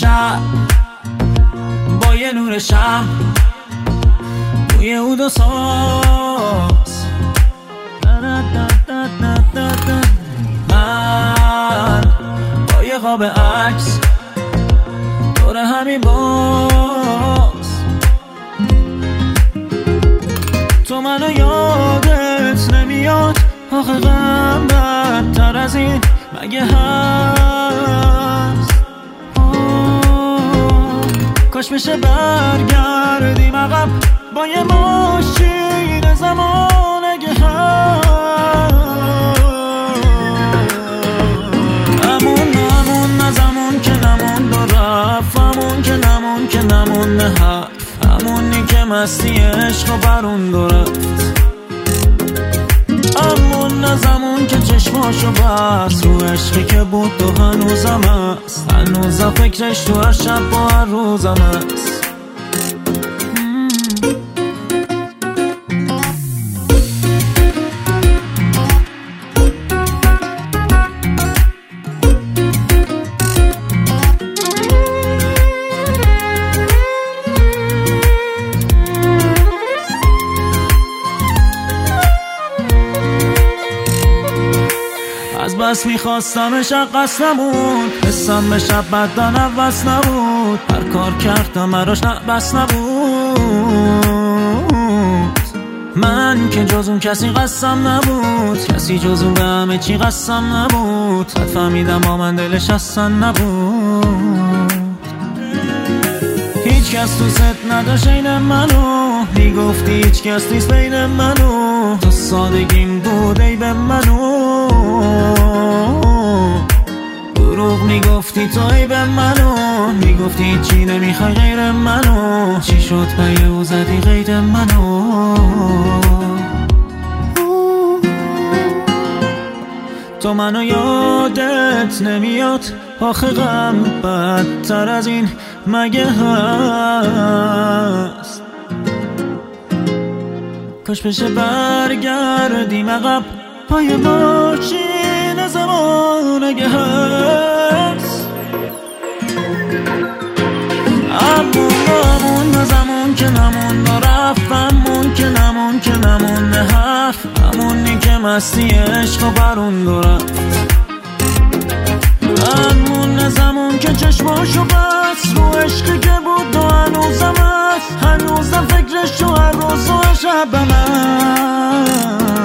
شب با یه نور شب روی اود و ساز من با یه قاب عکس دور همین باز تو منو یادت نمیاد آخه غم بدتر از این مگه هست کاش بشه برگردیم عقب با یه ماشین زمان اگه هست همون از همون که نمون دو رفت همون که نمون که نمون حرف همونی که مستی عشق و برون دو رفت همون از همون که چشماشو بست رو عشقی که بود تو هنوزم هست هنوزم فکرش تو هر شب با هر روزم هست از بس میخواستمش قصد نبود حسم به شب بدن عوض نبود هر کار کردم براش بس نبود من که جز اون کسی قسم نبود کسی جز اون به همه چی قسم نبود حد فهمیدم با من دلش اصلا نبود هیچ کس تو ست نداشت این منو میگفتی هیچ کس نیست بین منو تو سادگیم بود ای به منو دروغ میگفتی تو ای به منو میگفتی چی نمیخوای غیر منو چی شد پیو زدی غیر منو تو منو یادت نمیاد آخه غم بدتر از این مگه هست کاش بشه برگردیم عقب پای ماشین زمان اگه هست همون از همون که نمون رفت همون که نمون که نمون حرف همونی که مستی عشق و برون دو رفت همون از همون که چشماشو بست رو عشقی که بود تو هنوزم هست هنوزم فکرش تو هر روز و شبم هست